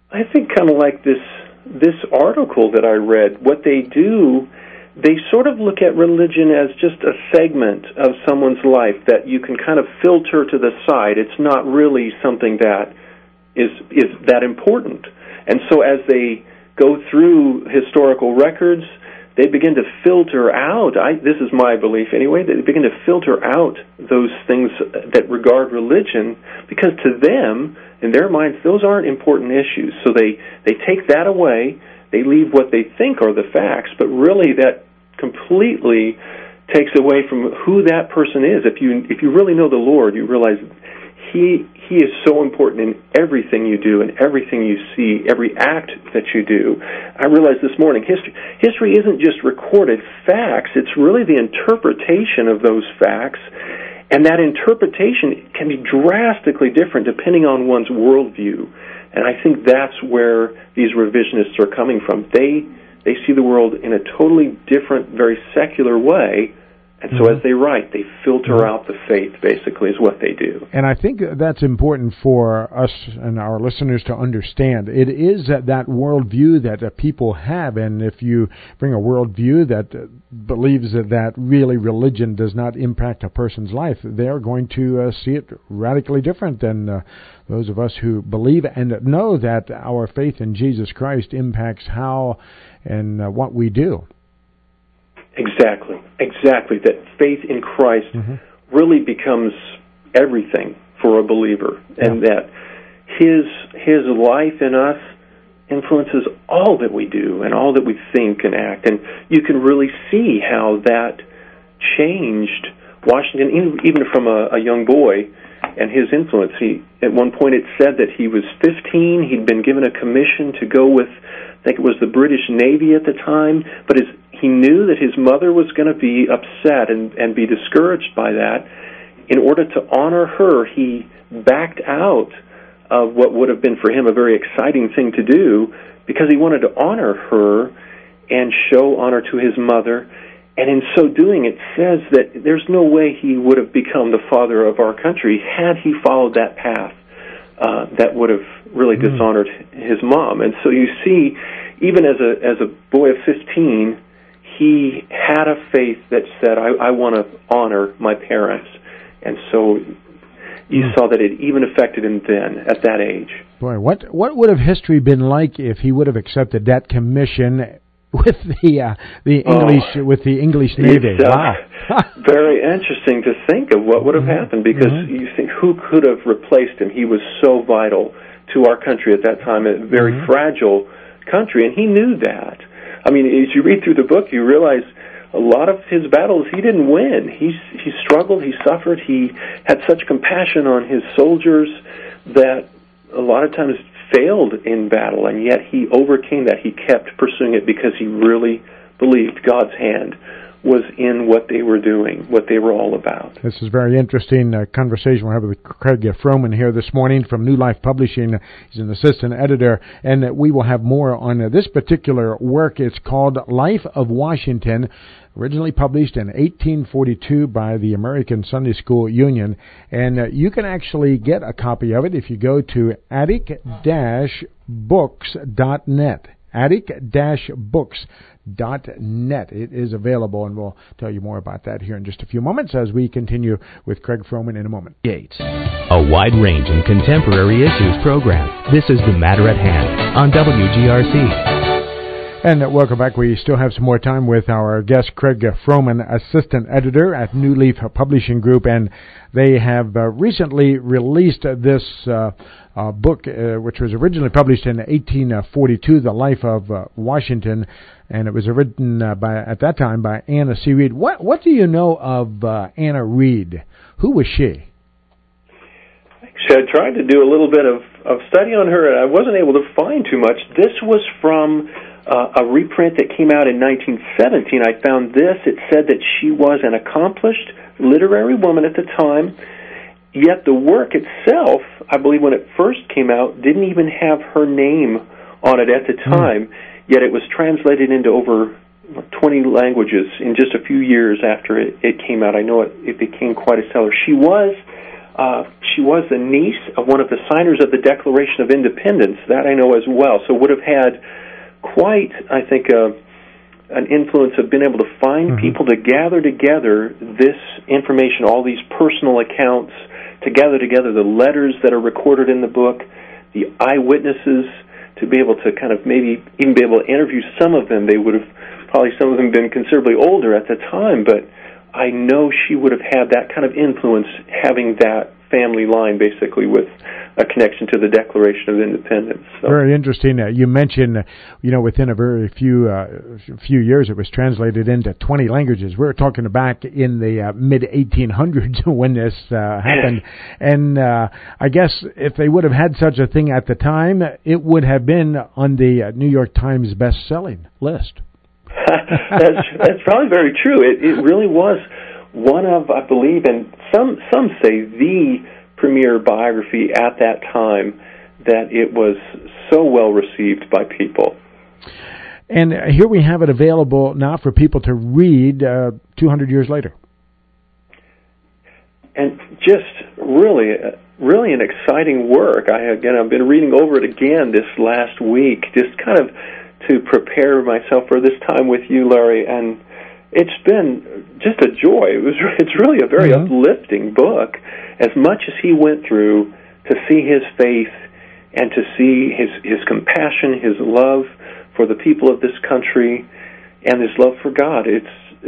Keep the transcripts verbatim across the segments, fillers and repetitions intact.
I think kind of like this this article that I read, what they do, they sort of look at religion as just a segment of someone's life that you can kind of filter to the side. It's not really something that is is that important. And so as they go through historical records, they begin to filter out, I, this is my belief anyway, they begin to filter out those things that regard religion, because to them, in their minds, those aren't important issues. So they, they take that away, they leave what they think are the facts, but really that completely takes away from who that person is. If you if you really know the Lord, you realize He He is so important in everything you do and everything you see, every act that you do. I realized this morning, history history isn't just recorded facts, it's really the interpretation of those facts, and that interpretation can be drastically different depending on one's worldview. And I think that's where these revisionists are coming from. They they see the world in a totally different, very secular way. And so as they write, they filter out the faith, basically, is what they do. And I think that's important for us and our listeners to understand. It is that, that worldview that uh, people have, and if you bring a worldview that uh, believes that, that really religion does not impact a person's life, they're going to uh, see it radically different than uh, those of us who believe and know that our faith in Jesus Christ impacts how and uh, what we do. Exactly, exactly. That faith in Christ mm-hmm. really becomes everything for a believer, and yeah. that His His life in us influences all that we do and all that we think and act. And you can really see how that changed Washington, even from a, a young boy, and his influence. He, at one point it said that he was fifteen, he'd been given a commission to go with, I think it was the British Navy at the time, but his he knew that his mother was going to be upset and, and be discouraged by that. In order to honor her, he backed out of what would have been for him a very exciting thing to do, because he wanted to honor her and show honor to his mother. And in so doing, it says that there's no way he would have become the father of our country had he followed that path. Uh, that would have really mm. dishonored his mom. And so you see, even as a as a boy of fifteen, he had a faith that said, I, I want to honor my parents. And so you mm. saw that it even affected him then, at that age. Boy, what what would have history been like if he would have accepted that commission with the uh, the English oh, with the English Navy? It's, uh, wow. Very interesting to think of what would have mm-hmm. happened, because mm-hmm. you think, who could have replaced him? He was so vital to our country at that time, a very mm-hmm. fragile country, and he knew that. I mean, as you read through the book, you realize a lot of his battles he didn't win. He he struggled, he suffered, he had such compassion on his soldiers that a lot of times failed in battle, and yet he overcame that. He kept pursuing it because he really believed God's hand was in what they were doing, what they were all about. This is a very interesting uh, conversation we're having with Craig Froman here this morning from New Life Publishing. He's an assistant editor, and uh, we will have more on uh, this particular work. It's called Life of Washington, originally published in eighteen forty-two by the American Sunday School Union, and uh, you can actually get a copy of it if you go to attic dash books dot net. attic dash books dot net. It is available, and we'll tell you more about that here in just a few moments as we continue with Craig Froman in a moment. Gates, a wide range and contemporary issues program. This is The Matter at Hand on W G R C. And uh, welcome back. We still have some more time with our guest, Craig Froman, assistant editor at New Leaf Publishing Group, and they have uh, recently released uh, this uh, uh, book, uh, which was originally published in eighteen forty-two, The Life of uh, Washington, and it was written uh, by at that time by Anna C. Reed. What what do you know of uh, Anna Reed? Who was she? Actually, I tried to do a little bit of, of study on her, and I wasn't able to find too much. This was from Uh, a reprint that came out in nineteen seventeen. I found this. It said that she was an accomplished literary woman at the time, yet the work itself, I believe when it first came out, didn't even have her name on it at the time, mm. yet it was translated into over twenty languages in just a few years after it, it came out. I know it, it became quite a seller. She was uh, she was the niece of one of the signers of the Declaration of Independence. That I know as well. So would have had quite, I think, a an influence of being able to find mm-hmm. people to gather together this information, all these personal accounts, to gather together the letters that are recorded in the book, the eyewitnesses, to be able to kind of maybe even be able to interview some of them. They would have probably, some of them, been considerably older at the time, but I know she would have had that kind of influence, having that family line basically with a connection to the Declaration of Independence. So. Very interesting. Uh, you mentioned, uh, you know, within a very few uh, few years, it was translated into twenty languages. We're talking back in the uh, mid eighteen hundreds when this uh, happened. And uh, I guess if they would have had such a thing at the time, it would have been on the uh, New York Times best-selling list. that's, that's probably very true. It, it really was one of, I believe, and some some say the premier biography at that time, that it was so well received by people. And here we have it available now for people to read uh, two hundred years later. And just really, really an exciting work. I again, I've been reading over it again this last week, just kind of to prepare myself for this time with you, Larry, and it's been just a joy. It was. It's really a very mm-hmm. uplifting book. As much as he went through, to see his faith and to see his, his compassion, his love for the people of this country, and his love for God, it's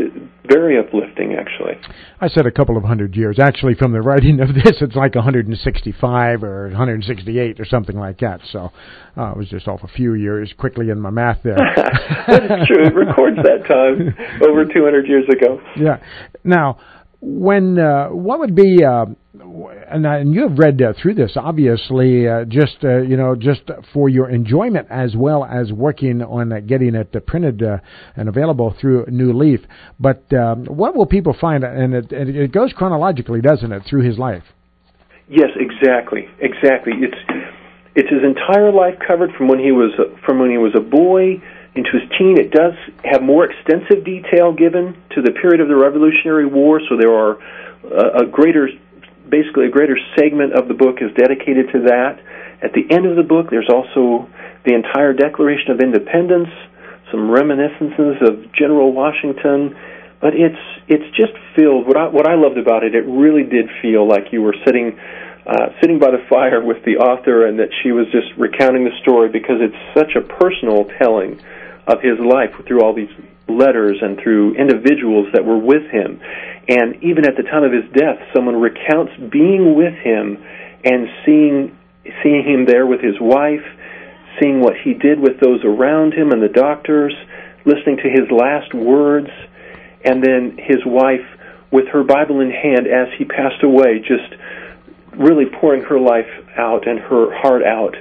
very uplifting, actually. I said a couple of hundred years. Actually, from the writing of this, it's like one hundred sixty-five or one hundred sixty-eight or something like that. So uh, I was just off a few years quickly in my math there. That's true. It records that time over two hundred years ago. Yeah. Now, when uh, what would be, uh, and, and you have read uh, through this, obviously, uh, just uh, you know, just for your enjoyment as well as working on uh, getting it uh, printed uh, and available through New Leaf. But um, what will people find? And it, it goes chronologically, doesn't it, through his life? Yes, exactly, exactly. It's it's his entire life covered from when he was from when he was a boy into his teen. It does have more extensive detail given to the period of the Revolutionary War, so there are uh, a greater, basically a greater segment of the book is dedicated to that. At the end of the book, there's also the entire Declaration of Independence, some reminiscences of General Washington, but it's it's just filled. What I what I loved about it, it really did feel like you were sitting uh, sitting by the fire with the author, and that she was just recounting the story, because it's such a personal telling of his life through all these letters and through individuals that were with him. And even at the time of his death, someone recounts being with him and seeing seeing him there with his wife, seeing what he did with those around him and the doctors, listening to his last words, and then his wife with her Bible in hand as he passed away, just really pouring her life out and her heart out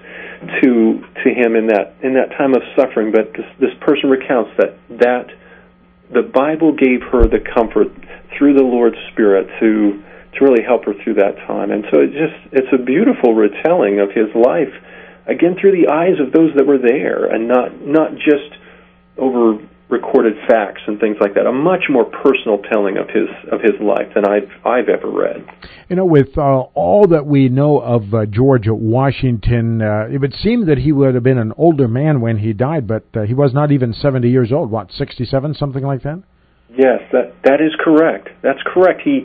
to to him in that in that time of suffering. But this, this person recounts that that the Bible gave her the comfort through the Lord's Spirit to to really help her through that time. And so it just it's a beautiful retelling of his life, again through the eyes of those that were there, and not not just over recorded facts and things like that. A much more personal telling of his of his life than I've I've ever read. You know, with uh, all that we know of uh, George Washington, uh, it would seem that he would have been an older man when he died, but uh, he was not even seventy years old. What, sixty-seven, something like that? Yes, that that is correct. That's correct. He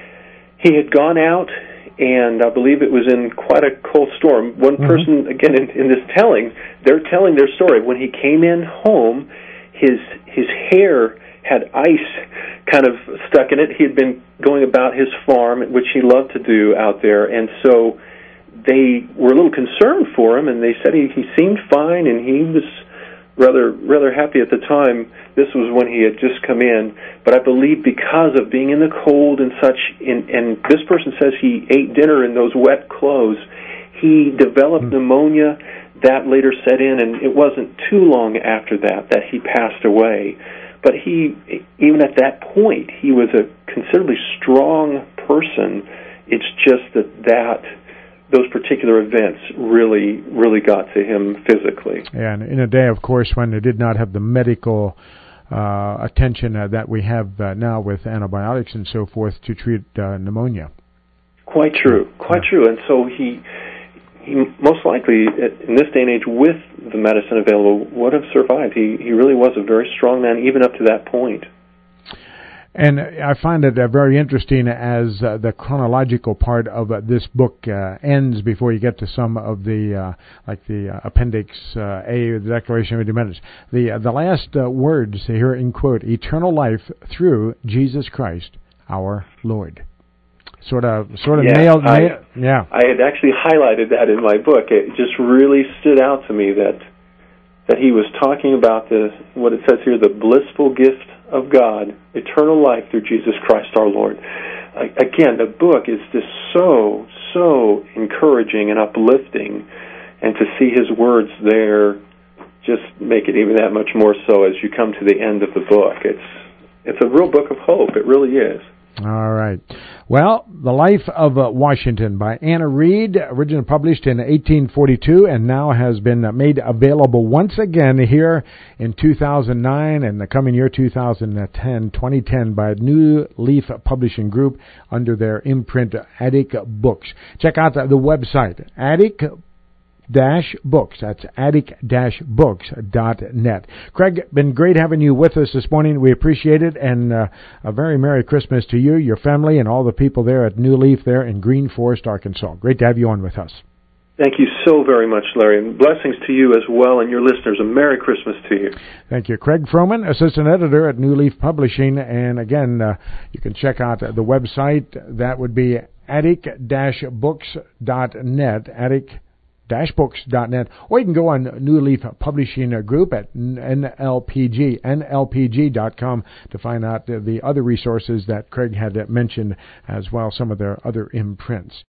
he had gone out, and I believe it was in quite a cold storm. One mm-hmm. person, again, in, in this telling, they're telling their story. When he came in home, his his hair had ice kind of stuck in it. He had been going about his farm, which he loved to do out there, and so they were a little concerned for him, and they said he, he seemed fine, and he was rather rather happy at the time. This was when he had just come in, but I believe because of being in the cold and such, in, and this person says he ate dinner in those wet clothes, he developed mm. pneumonia. That later set in, and it wasn't too long after that that he passed away. But he, even at that point, he was a considerably strong person. It's just that that those particular events really, really got to him physically. And in a day, of course, when they did not have the medical uh, attention uh, that we have uh, now with antibiotics and so forth to treat uh, pneumonia. Quite true, quite yeah. true. And so he, he most likely, in this day and age, with the medicine available, would have survived. He he really was a very strong man, even up to that point. And I find it uh, very interesting as uh, the chronological part of uh, this book uh, ends before you get to some of the, uh, like the uh, Appendix uh, A, the Declaration of Independence. The, uh, the last uh, words here in quote, eternal life through Jesus Christ, our Lord. Sort of, sort of yeah, nailed, I, nailed. Yeah, I had actually highlighted that in my book. It just really stood out to me that that he was talking about the what it says here, the blissful gift of God, eternal life through Jesus Christ our Lord. Uh, again, the book is just so, so encouraging and uplifting, and to see his words there just make it even that much more so as you come to the end of the book. It's it's a real book of hope. It really is. All right. Well, The Life of uh, Washington by Anna Reed, originally published in eighteen forty-two and now has been made available once again here in two thousand nine and the coming year two thousand ten, twenty ten by New Leaf Publishing Group under their imprint Attic Books. Check out the, the website, Attic Dash books. That's attic dash books dot net. Craig, been great having you with us this morning. We appreciate it, and uh, a very Merry Christmas to you, your family, and all the people there at New Leaf there in Green Forest, Arkansas. Great to have you on with us. Thank you so very much, Larry, and blessings to you as well and your listeners. A Merry Christmas to you. Thank you. Craig Froman, Assistant Editor at New Leaf Publishing, and again, uh, you can check out the website. That would be attic dash books dot net, attic dash books dot net, or you can go on New Leaf Publishing Group at N L P G, N L P G dot com to find out the, the other resources that Craig had mentioned as well, some of their other imprints.